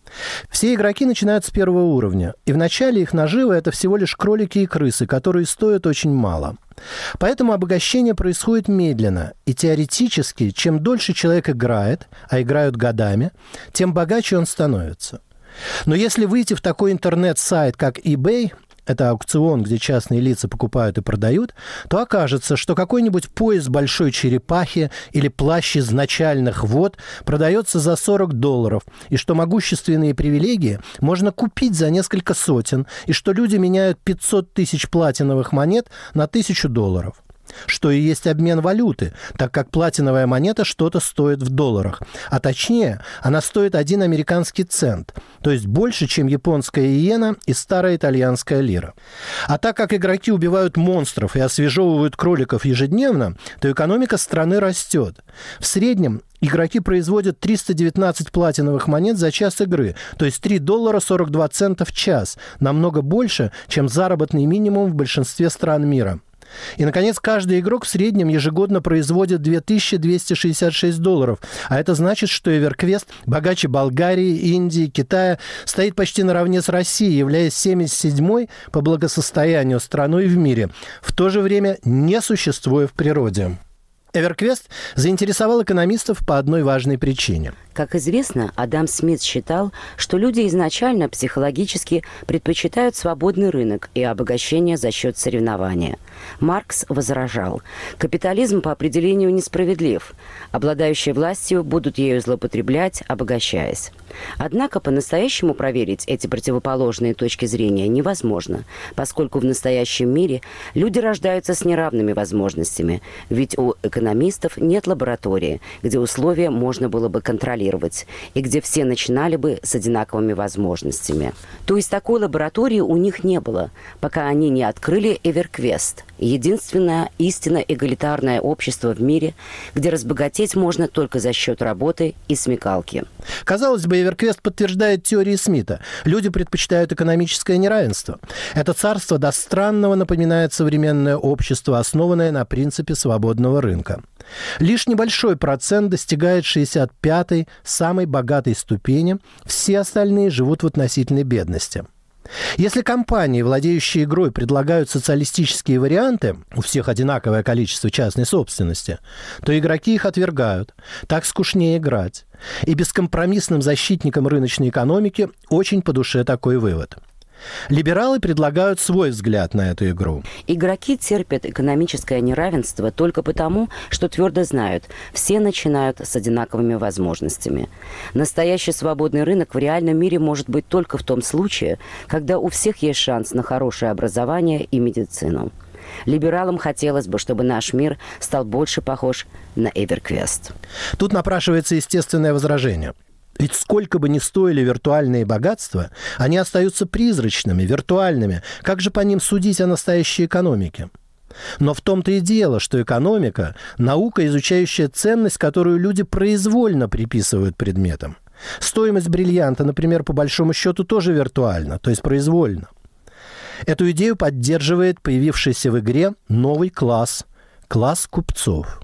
Все игроки начинают с первого уровня, и в начале их наживы это всего лишь кролики и крысы, которые стоят очень мало. Поэтому обогащение происходит медленно, и теоретически, чем дольше человек играет, а играют годами, тем богаче он становится. Но если выйти в такой интернет-сайт, как eBay, это аукцион, где частные лица покупают и продают, то окажется, что какой-нибудь пояс большой черепахи или плащ изначальных вод продается за сорок долларов, и что могущественные привилегии можно купить за несколько сотен, и что люди меняют пятьсот тысяч платиновых монет на тысячу долларов. Что и есть обмен валюты, так как платиновая монета что-то стоит в долларах. А точнее, она стоит один американский цент, то есть больше, чем японская иена и старая итальянская лира. А так как игроки убивают монстров и освежевывают кроликов ежедневно, то экономика страны растет. В среднем игроки производят триста девятнадцать платиновых монет за час игры, то есть три доллара сорок два цента в час, намного больше, чем заработный минимум в большинстве стран мира. И, наконец, каждый игрок в среднем ежегодно производит две тысячи двести шестьдесят шесть долларов. А это значит, что EverQuest богаче Болгарии, Индии, Китая стоит почти наравне с Россией, являясь семьдесят седьмой по благосостоянию страной в мире, в то же время не существуя в природе. EverQuest заинтересовал экономистов по одной важной причине. Как известно, Адам Смит считал, что люди изначально психологически предпочитают свободный рынок и обогащение за счет соревнования. Маркс возражал: капитализм по определению несправедлив. Обладающие властью будут ею злоупотреблять, обогащаясь. Однако по-настоящему проверить эти противоположные точки зрения невозможно, поскольку в настоящем мире люди рождаются с неравными возможностями, ведь у экономистов нет лаборатории, где условия можно было бы контролировать, и где все начинали бы с одинаковыми возможностями. То есть такой лаборатории у них не было, пока они не открыли EverQuest, единственное истинно эгалитарное общество в мире, где разбогатеть можно только за счет работы и смекалки. Казалось бы, EverQuest подтверждает теории Смита. Люди предпочитают экономическое неравенство. Это царство до странного напоминает современное общество, основанное на принципе свободного рынка. Лишь небольшой процент достигает шестьдесят пятой, самой богатой ступени, все остальные живут в относительной бедности. Если компании, владеющие игрой, предлагают социалистические варианты, у всех одинаковое количество частной собственности, то игроки их отвергают. Так скучнее играть. И бескомпромиссным защитникам рыночной экономики очень по душе такой вывод. Либералы предлагают свой взгляд на эту игру. Игроки терпят экономическое неравенство только потому, что твердо знают, все начинают с одинаковыми возможностями. Настоящий свободный рынок в реальном мире может быть только в том случае, когда у всех есть шанс на хорошее образование и медицину. Либералам хотелось бы, чтобы наш мир стал больше похож на EverQuest. Тут напрашивается естественное возражение. Ведь сколько бы ни стоили виртуальные богатства, они остаются призрачными, виртуальными. Как же по ним судить о настоящей экономике? Но в том-то и дело, что экономика – наука, изучающая ценность, которую люди произвольно приписывают предметам. Стоимость бриллианта, например, по большому счету тоже виртуальна, то есть произвольна. Эту идею поддерживает появившийся в игре новый класс – класс купцов.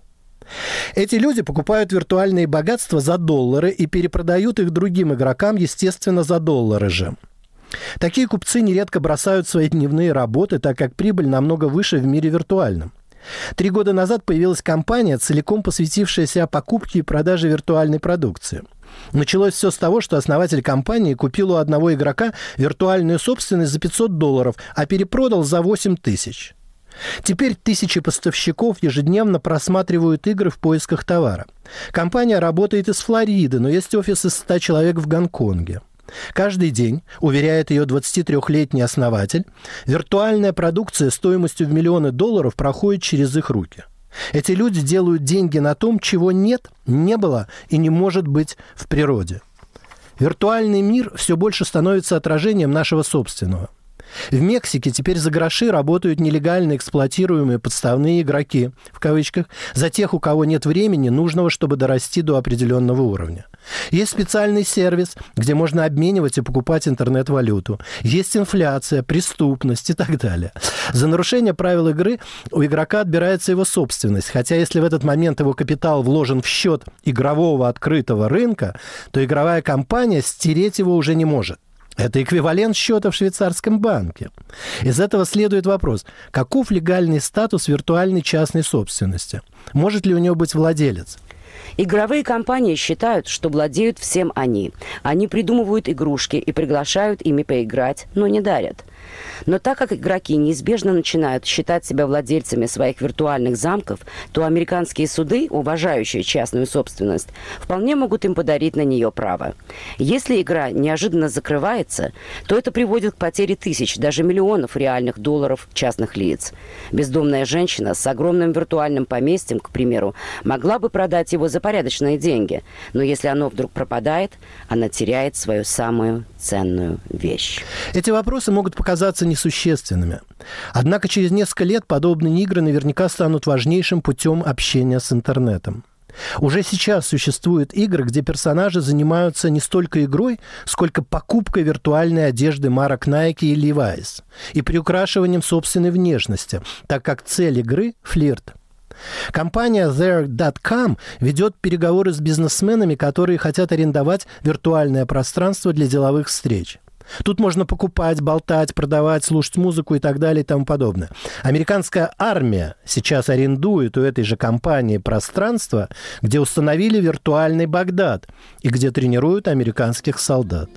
Эти люди покупают виртуальные богатства за доллары и перепродают их другим игрокам, естественно, за доллары же. Такие купцы нередко бросают свои дневные работы, так как прибыль намного выше в мире виртуальном. Три года назад появилась компания, целиком посвятившая себя покупке и продаже виртуальной продукции. Началось все с того, что основатель компании купил у одного игрока виртуальную собственность за пятьсот долларов, а перепродал за восемь тысяч. Теперь тысячи поставщиков ежедневно просматривают игры в поисках товара. Компания работает из Флориды, но есть офис из ста человек в Гонконге. Каждый день, уверяет ее двадцатитрёхлетний основатель, виртуальная продукция стоимостью в миллионы долларов проходит через их руки. Эти люди делают деньги на том, чего нет, не было и не может быть в природе. Виртуальный мир все больше становится отражением нашего собственного. В Мексике теперь за гроши работают нелегально эксплуатируемые подставные игроки, в кавычках, за тех, у кого нет времени, нужного, чтобы дорасти до определенного уровня. Есть специальный сервис, где можно обменивать и покупать интернет-валюту. Есть инфляция, преступность и так далее. За нарушение правил игры у игрока отбирается его собственность, хотя если в этот момент его капитал вложен в счет игрового открытого рынка, то игровая компания стереть его уже не может. Это эквивалент счета в швейцарском банке. Из этого следует вопрос, каков легальный статус виртуальной частной собственности? Может ли у него быть владелец? Игровые компании считают, что владеют всем они. Они придумывают игрушки и приглашают ими поиграть, но не дарят. Но так как игроки неизбежно начинают считать себя владельцами своих виртуальных замков, то американские суды, уважающие частную собственность, вполне могут им подарить на нее право. Если игра неожиданно закрывается, то это приводит к потере тысяч, даже миллионов реальных долларов частных лиц. Бездомная женщина с огромным виртуальным поместьем, к примеру, могла бы продать его за порядочные деньги, но если оно вдруг пропадает, она теряет свою самую ценную вещь. Эти вопросы могут показаться несущественными. Однако через несколько лет подобные игры наверняка станут важнейшим путем общения с интернетом. Уже сейчас существуют игры, где персонажи занимаются не столько игрой, сколько покупкой виртуальной одежды марок Nike и Levi's и приукрашиванием собственной внешности, так как цель игры – флирт. Компания There точка ком ведет переговоры с бизнесменами, которые хотят арендовать виртуальное пространство для деловых встреч. Тут можно покупать, болтать, продавать, слушать музыку и так далее и тому подобное. Американская армия сейчас арендует у этой же компании пространство, где установили виртуальный Багдад и где тренируют американских солдат.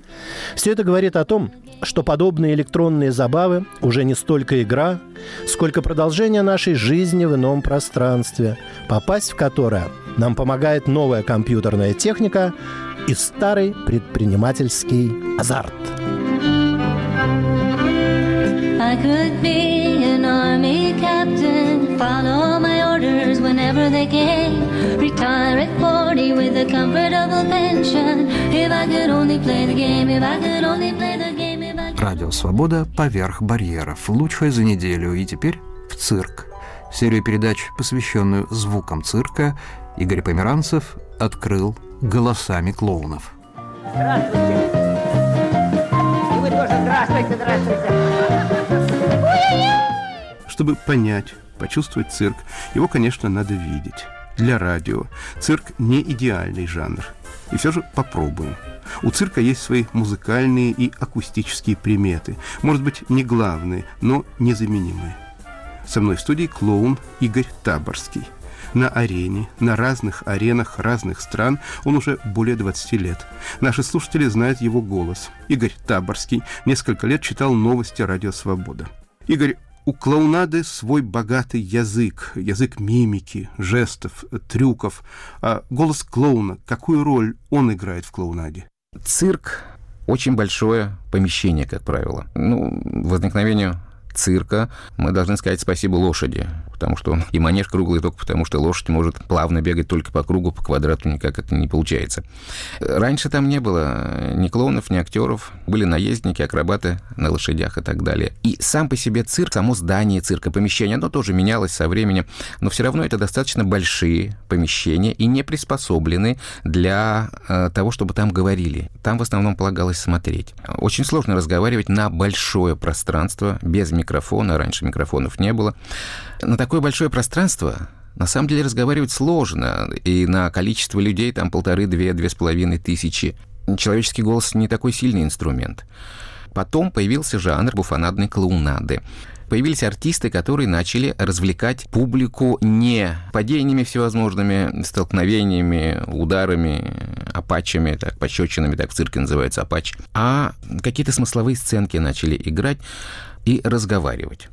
Все это говорит о том, что подобные электронные забавы уже не столько игра, сколько продолжение нашей жизни в ином пространстве, попасть в которое нам помогает новая компьютерная техника и старый предпринимательский азарт. I could be an army captain, follow my orders whenever they came, retire at forty with a comfortable pension, if I could only play the game, if I could only play the game, if I could... Радио «Свобода. Поверх барьеров». Лучшее за неделю. И теперь в цирк. Серию передач, посвященную звукам цирка, Игорь Померанцев открыл голосами клоунов. Здравствуйте. И вы тоже здравствуйте, здравствуйте. Чтобы понять, почувствовать цирк, его, конечно, надо видеть. Для радио цирк не идеальный жанр. И все же попробуем. У цирка есть свои музыкальные и акустические приметы. Может быть, не главные, но незаменимые. Со мной в студии клоун Игорь Таборский. На арене, на разных аренах разных стран он уже более двадцати лет. Наши слушатели знают его голос. Игорь Таборский несколько лет читал новости «Радио Свобода». Игорь, у клоунады свой богатый язык, язык мимики, жестов, трюков. А голос клоуна, какую роль он играет в клоунаде? Цирк – очень большое помещение, как правило. Ну, возникновению цирка мы должны сказать спасибо лошади, потому что и манеж круглый только потому, что лошадь может плавно бегать только по кругу, по квадрату никак это не получается. Раньше там не было ни клоунов, ни актеров, были наездники, акробаты на лошадях и так далее. И сам по себе цирк, само здание цирка, помещение, оно тоже менялось со временем, но все равно это достаточно большие помещения и не приспособлены для э, того, чтобы там говорили. Там в основном полагалось смотреть. Очень сложно разговаривать на большое пространство без микрофона, раньше микрофонов не было. На такое большое пространство на самом деле разговаривать сложно, и на количество людей там полторы, две, две с половиной тысячи. Человеческий голос не такой сильный инструмент. Потом появился жанр буфонадной клоунады. Появились артисты, которые начали развлекать публику не падениями всевозможными, столкновениями, ударами, апачами, так, пощечинами, так в цирке называется апач, а какие-то смысловые сценки начали играть и разговаривать.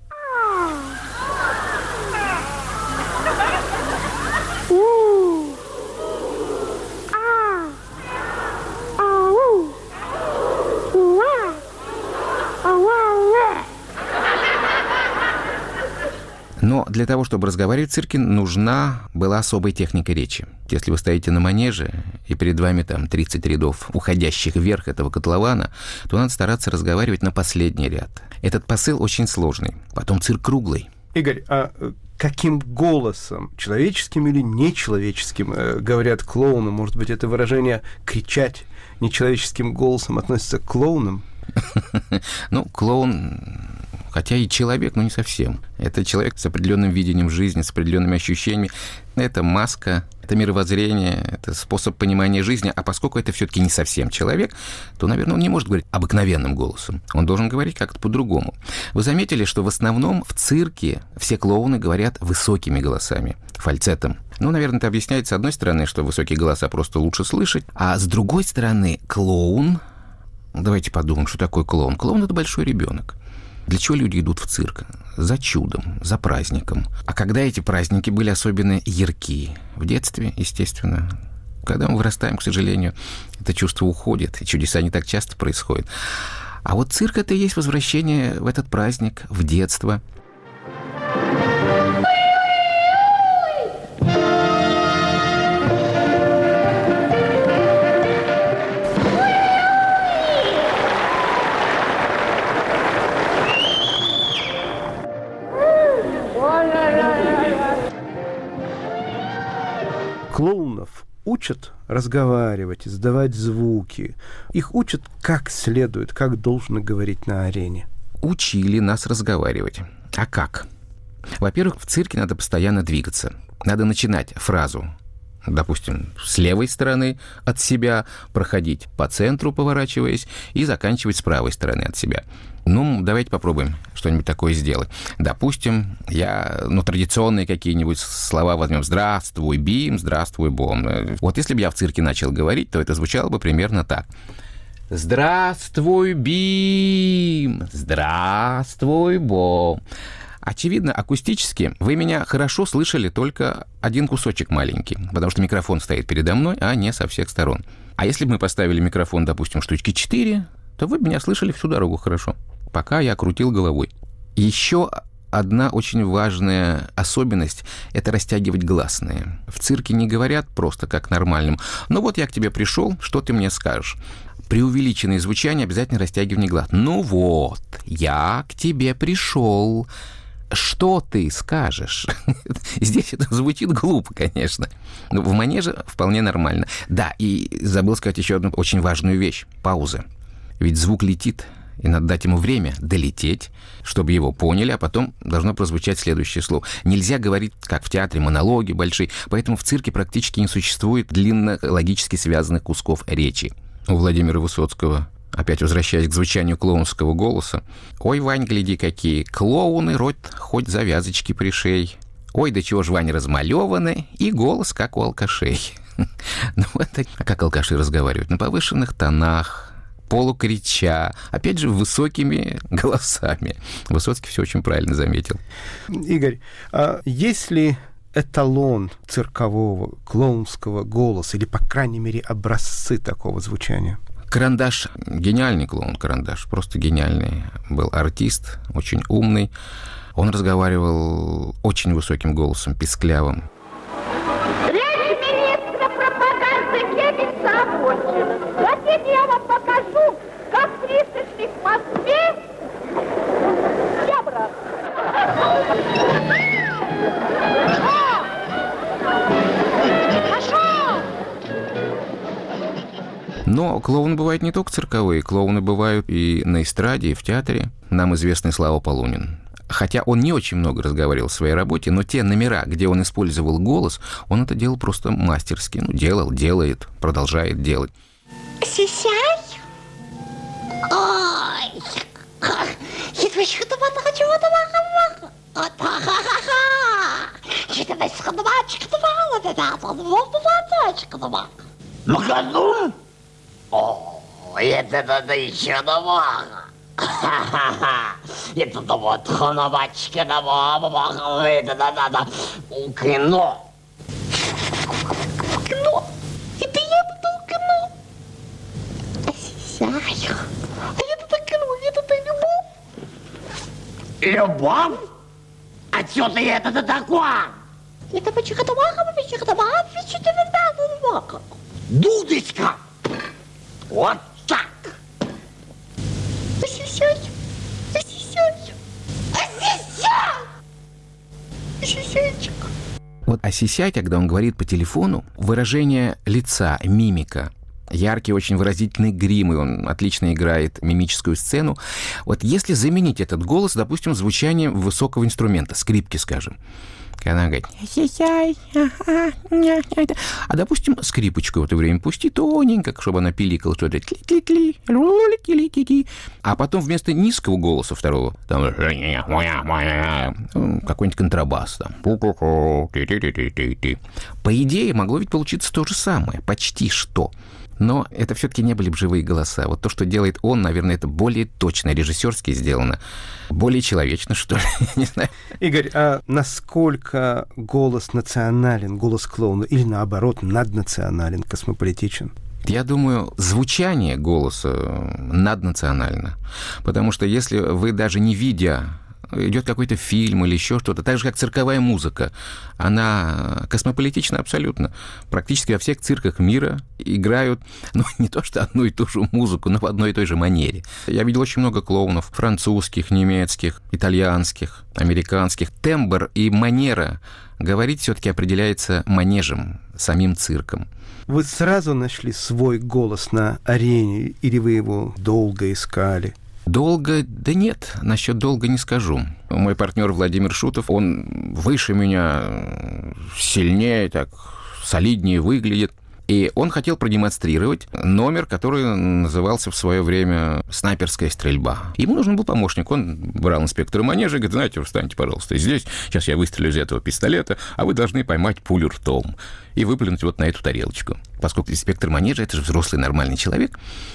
Но для того, чтобы разговаривать в цирке, нужна была особая техника речи. Если вы стоите на манеже, и перед вами там тридцать рядов, уходящих вверх этого котлована, то надо стараться разговаривать на последний ряд. Этот посыл очень сложный. Потом цирк круглый. Игорь, а каким голосом, человеческим или нечеловеческим, э, говорят клоуны? Может быть, это выражение «кричать» нечеловеческим голосом относится к клоунам? Ну, клоун... Хотя и человек, но не совсем. Это человек с определенным видением жизни, с определенными ощущениями. Это маска, это мировоззрение, это способ понимания жизни. А поскольку это все-таки не совсем человек, то, наверное, он не может говорить обыкновенным голосом. Он должен говорить как-то по-другому. Вы заметили, что в основном в цирке все клоуны говорят высокими голосами, фальцетом. Ну, наверное, это объясняет, с одной стороны, что высокие голоса просто лучше слышать, а с другой стороны, клоун... Давайте подумаем, что такое клоун. Клоун — это большой ребенок. Для чего люди идут в цирк? За чудом, за праздником. А когда эти праздники были особенно яркие? В детстве, естественно. Когда мы вырастаем, к сожалению, это чувство уходит, и чудеса не так часто происходят. А вот цирк — это и есть возвращение в этот праздник, в детство. Клоунов учат разговаривать, издавать звуки. Их учат как следует, как должно говорить на арене. Учили нас разговаривать. А как? Во-первых, в цирке надо постоянно двигаться. Надо начинать фразу, допустим, с левой стороны от себя, проходить по центру, поворачиваясь, и заканчивать с правой стороны от себя. Ну, давайте попробуем что-нибудь такое сделать. Допустим, я, ну, традиционные какие-нибудь слова возьмем. «Здравствуй, Бим», «Здравствуй, Бом». Вот если бы я в цирке начал говорить, то это звучало бы примерно так. «Здравствуй, Бим», «Здравствуй, Бом». Очевидно, акустически вы меня хорошо слышали только один кусочек маленький, потому что микрофон стоит передо мной, а не со всех сторон. А если бы мы поставили микрофон, допустим, штучки четыре, то вы бы меня слышали всю дорогу хорошо, пока я крутил головой. Еще одна очень важная особенность – это растягивать гласные. В цирке не говорят просто как нормальным. Ну вот я к тебе пришел, что ты мне скажешь? Преувеличенное звучание, обязательно растягивание глаз. Ну вот, я к тебе пришел. Что ты скажешь? Здесь это звучит глупо, конечно. Но в манеже вполне нормально. Да, и забыл сказать еще одну очень важную вещь – пауза. Ведь звук летит, и надо дать ему время долететь, чтобы его поняли, а потом должно прозвучать следующее слово. Нельзя говорить, как в театре, монологи большие, поэтому в цирке практически не существует длинно логически связанных кусков речи. У Владимира Высоцкого, опять возвращаясь к звучанию клоунского голоса, «Ой, Вань, гляди какие, клоуны рот хоть завязочки пришей. Ой, да чего ж, Вань, размалеваны, и голос как у алкашей». Ну, это как алкаши разговаривают? На повышенных тонах, полукрича, опять же, высокими голосами. Высоцкий все очень правильно заметил. Игорь, а есть ли эталон циркового, клоунского голоса, или, по крайней мере, образцы такого звучания? Карандаш – гениальный клоун, Карандаш, просто гениальный. Был артист, очень умный. Он разговаривал очень высоким голосом, писклявым. Речь министра пропаганды Геббельса окончена. Хотите, я вам покажу, как туристы шли к Москве? Я, брат. Но клоуны бывают не только цирковые, клоуны бывают и на эстраде, и в театре. Нам известный Слава Полунин. Хотя он не очень много разговаривал в своей работе, но те номера, где он использовал голос, он это делал просто мастерски. Ну, делал, делает, продолжает делать. Сисяй? Ой, Макадум? О, это надо еще нового. Это вот ханавачка нового. Это надо кино. Кино. Это я буду кино. Сисяй. А это кино, это любовь. Любовь? А что ты это такое? Это почему-то почему-то почему-то Дудочка! Вот так! Осисяй! Осисяй! Осисяй! Осисяйчик! Вот осисяй, когда он говорит по телефону, выражение лица, мимика, яркий, очень выразительный грим, и он отлично играет мимическую сцену. Вот если заменить этот голос, допустим, звучанием высокого инструмента, скрипки, скажем, когда она говорит, а, допустим, скрипочку в это время пусти тоненько, чтобы она пиликала что-то, а потом вместо низкого голоса второго, там, какой-нибудь контрабас, там, по идее, могло ведь получиться то же самое, почти что. Но это все-таки не были бы живые голоса. Вот то, что делает он, наверное, это более точно, режиссерски сделано. Более человечно, что ли, не знаю. Игорь, а насколько голос национален, голос клоуна, или наоборот, наднационален, космополитичен? Я думаю, звучание голоса наднационально. Потому что если вы даже не видя... идет какой-то фильм или еще что-то, так же, как цирковая музыка. Она космополитична абсолютно. Практически во всех цирках мира играют, ну, не то что одну и ту же музыку, но в одной и той же манере. Я видел очень много клоунов французских, немецких, итальянских, американских. Тембр и манера говорить все-таки определяется манежем, самим цирком. Вы сразу нашли свой голос на арене, или вы его долго искали? Долго? Да нет, насчет долго не скажу. Мой партнер Владимир Шутов, он выше меня, сильнее, так, солиднее выглядит. И он хотел продемонстрировать номер, который назывался в свое время «Снайперская стрельба». Ему нужен был помощник. Он брал инспектора манежа и говорит, знаете, встаньте, пожалуйста, здесь, сейчас я выстрелю из этого пистолета, а вы должны поймать пулю ртом и выплюнуть вот на эту тарелочку. Поскольку инспектор манежа – это же взрослый нормальный человек,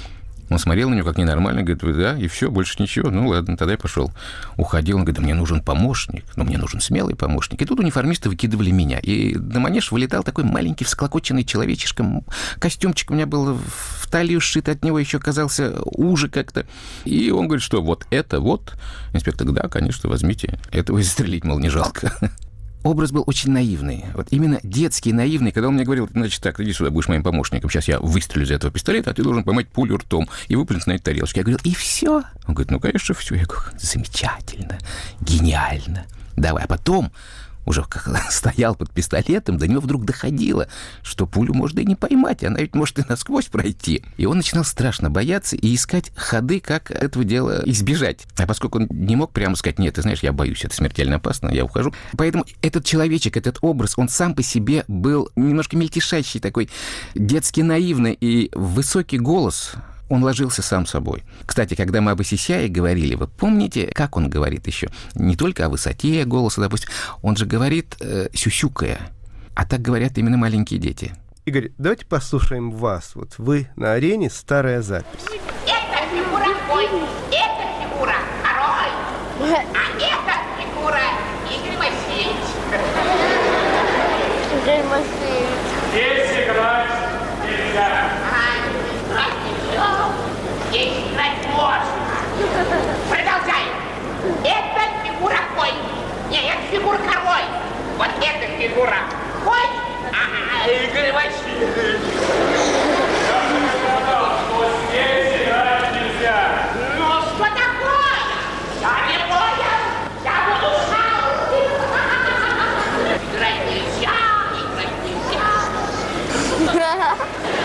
он смотрел на него как ненормально, говорит, да, и все, больше ничего. Ну, ладно, тогда я пошел. Уходил, он говорит, да мне нужен помощник, но мне нужен смелый помощник. И тут униформисты выкидывали меня. И на манеж вылетал такой маленький всклокоченный человечишка. Костюмчик у меня был в талию сшит, от него еще казался уже как-то. И он говорит, что вот это вот. Инспектор, да, конечно, возьмите. Этого и застрелить, мол, не жалко. Образ был очень наивный. Вот именно детский, наивный, когда он мне говорил, значит, так, иди сюда, будешь моим помощником, сейчас я выстрелю из этого пистолета, а ты должен поймать пулю ртом и выплюнуть на этой тарелочке. Я говорил, и все? Он говорит, ну, конечно, все. Я говорю, замечательно, гениально. Давай, а потом... уже как стоял под пистолетом, до него вдруг доходило, что пулю можно и не поймать, она ведь может и насквозь пройти. И он начинал страшно бояться и искать ходы, как этого дела избежать. А поскольку он не мог прямо сказать, нет, ты знаешь, я боюсь, это смертельно опасно, я ухожу. Поэтому этот человечек, этот образ, он сам по себе был немножко мельтешащий, такой детски наивный, и высокий голос... он ложился сам собой. Кстати, когда мы об Осисяе говорили, вы помните, как он говорит еще? Не только о высоте голоса, допустим, он же говорит э, сюсюкая. А так говорят именно маленькие дети. Игорь, давайте послушаем вас. Вот вы на арене, старая запись. Это фигура мой, это фигура второй, а это фигура Игорь Васильевич. Игорь Васильевич. Здесь играть нельзя. Здравствуйте. здесь играть можно. Продолжаем. Это фигура конь. Нет, это фигура король. Вот эта фигура конь, а Игорь Васильевич. Здесь играть нельзя. Ну, что такое? Я не понял. Я буду шал. Играть нельзя, играть нельзя.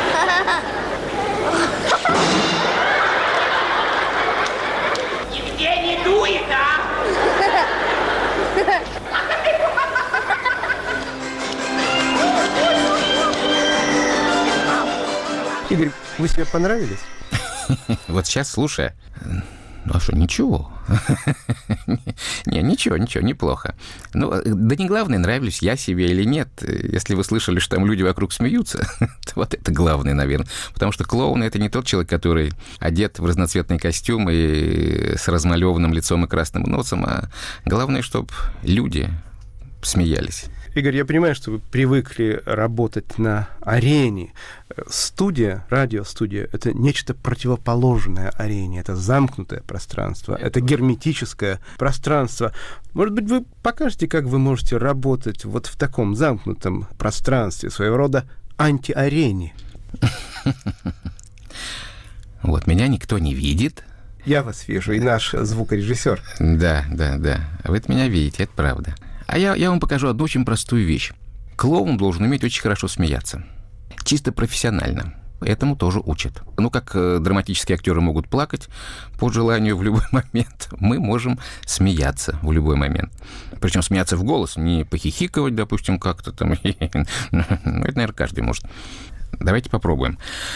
Нигде не дует, а? Игорь, вы себе понравились? Вот сейчас, слушай, ну а что, ничего. Не, ничего, ничего, неплохо. Ну, да не главное, нравлюсь я себе или нет. Если вы слышали, что там люди вокруг смеются, то вот это главное, наверное. Потому что клоун — это не тот человек, который одет в разноцветный костюм и с размалеванным лицом и красным носом, а главное, чтобы люди смеялись. Игорь, я понимаю, что вы привыкли работать на арене. Студия, радиостудия — это нечто противоположное арене. Это замкнутое пространство, это герметическое пространство. Может быть, вы покажете, как вы можете работать вот в таком замкнутом пространстве, своего рода антиарене? Вот меня никто не видит. Я вас вижу, и наш звукорежиссер. Да, да, да. Вы меня видите, это правда. А я, я вам покажу одну очень простую вещь. Клоун должен уметь очень хорошо смеяться. Чисто профессионально. Этому тоже учат. Ну, как э, драматические актеры могут плакать по желанию в любой момент, мы можем смеяться в любой момент. Причем смеяться в голос, не похихикывать, допустим, как-то там. Ну, это, наверное, каждый может. Давайте попробуем.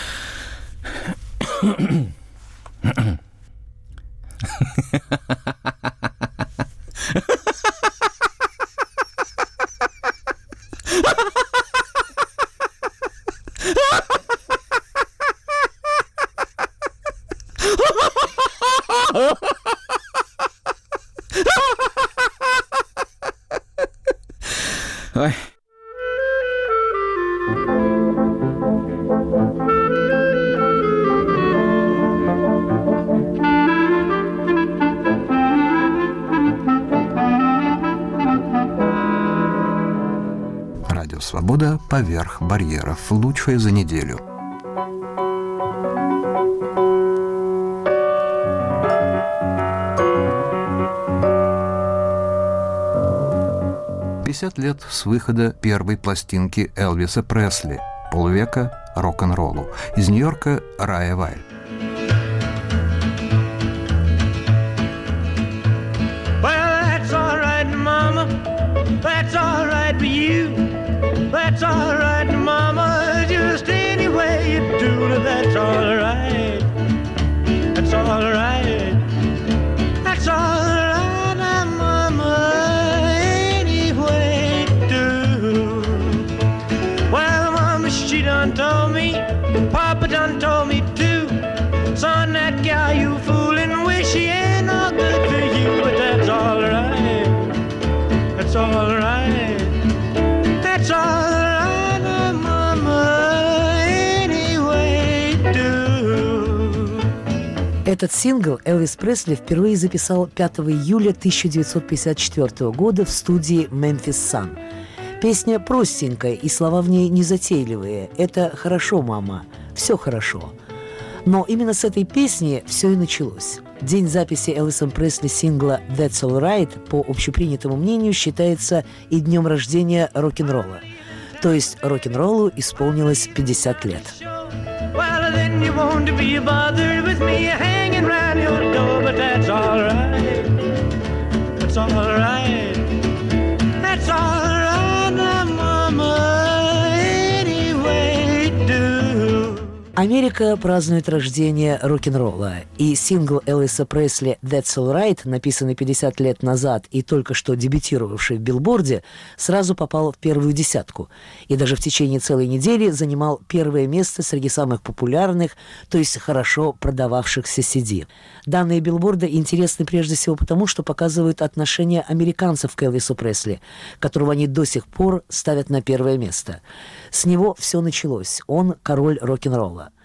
Ой. Радио «Свобода» поверх барьеров. Лучшее за неделю. пятьдесят лет с выхода первой пластинки Элвиса Пресли, полвека рок-н-роллу. Из Нью-Йорка Рая Вайль. Well, that's all right, Mama. That's all right for you. That's all right, Mama. Just any way you do it, that's all right. That's all right. That's all right, Mama. Any way you do. Well, Mama, she done told me. Papa done told me too. Son, that gal you fooling with, she ain't no good for you. But that's all right. That's all right. That's all right, Mama. Any way you do. Этот сингл Элвис Пресли впервые записал пятого июля тысяча девятьсот пятьдесят четвёртого года в студии Memphis Sun. Песня простенькая, и слова в ней незатейливые. Это «Хорошо, мама, все хорошо». Но именно с этой песни все и началось. День записи Элвисом Пресли сингла «That's All Right» по общепринятому мнению считается и днем рождения рок-н-ролла. То есть рок-н-роллу исполнилось пятьдесят лет. Well, then you won't be bothered with me hanging round your door, but that's all right. That's all right. That's all right, Mama. Any way you do. Америка празднует рождение рок-н-ролла, и сингл Элвиса Пресли «That's All Right», написанный пятьдесят лет назад и только что дебютировавший в «Билборде», сразу попал в первую десятку, и даже в течение целой недели занимал первое место среди самых популярных, то есть хорошо продававшихся си ди. Данные «Билборда» интересны прежде всего потому, что показывают отношение американцев к Элвису Пресли, которого они до сих пор ставят на первое место. С него все началось, он король рок-н-ролла.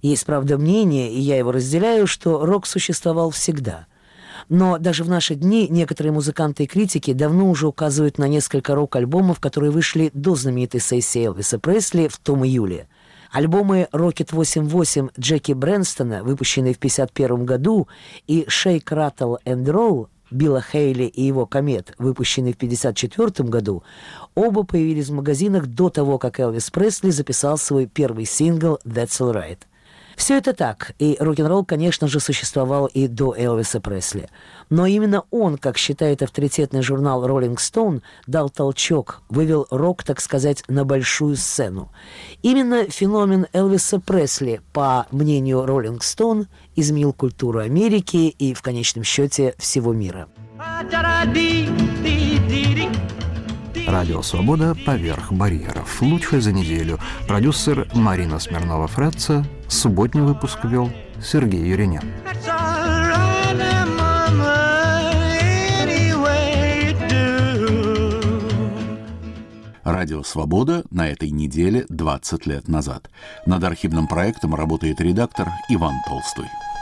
Есть, правда, мнение, и я его разделяю, что рок существовал всегда. Но даже в наши дни некоторые музыканты и критики давно уже указывают на несколько рок-альбомов, которые вышли до знаменитой сессии Элвиса Пресли в том июле. Альбомы «Рокет восемьдесят восемь» Джеки Брэнстона, выпущенные в пятьдесят первом году, и «Shake, Rattle and Roll» Билла Хейли и его «Комет», выпущенный в пятьдесят четвёртом году, оба появились в магазинах до того, как Элвис Пресли записал свой первый сингл «That's All Right». Все это так, и рок-н-ролл, конечно же, существовал и до Элвиса Пресли. Но именно он, как считает авторитетный журнал Rolling Stone, дал толчок, вывел рок, так сказать, на большую сцену. Именно феномен Элвиса Пресли, по мнению Rolling Stone, изменил культуру Америки и, в конечном счете, всего мира. Радио «Свобода. Поверх барьеров». Лучшее за неделю. Продюсер Марина Смирнова-Фреца. Субботний выпуск вел Сергей Юринян. Радио «Свобода» на этой неделе двадцать лет назад. Над архивным проектом работает редактор Иван Толстой.